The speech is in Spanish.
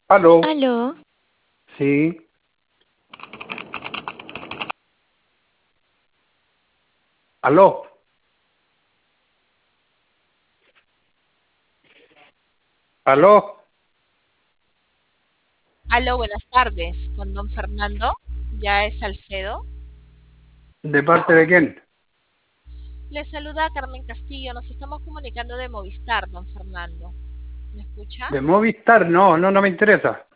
Aló, Aló, sí, aló, aló, Aló, buenas tardes, con don Fernando. Ya es Salcedo. ¿de parte de quién? Le saluda Carmen Castillo. Nos estamos comunicando de Movistar, don Fernando. ¿Me escucha? ¿De Movistar? No, no me interesa.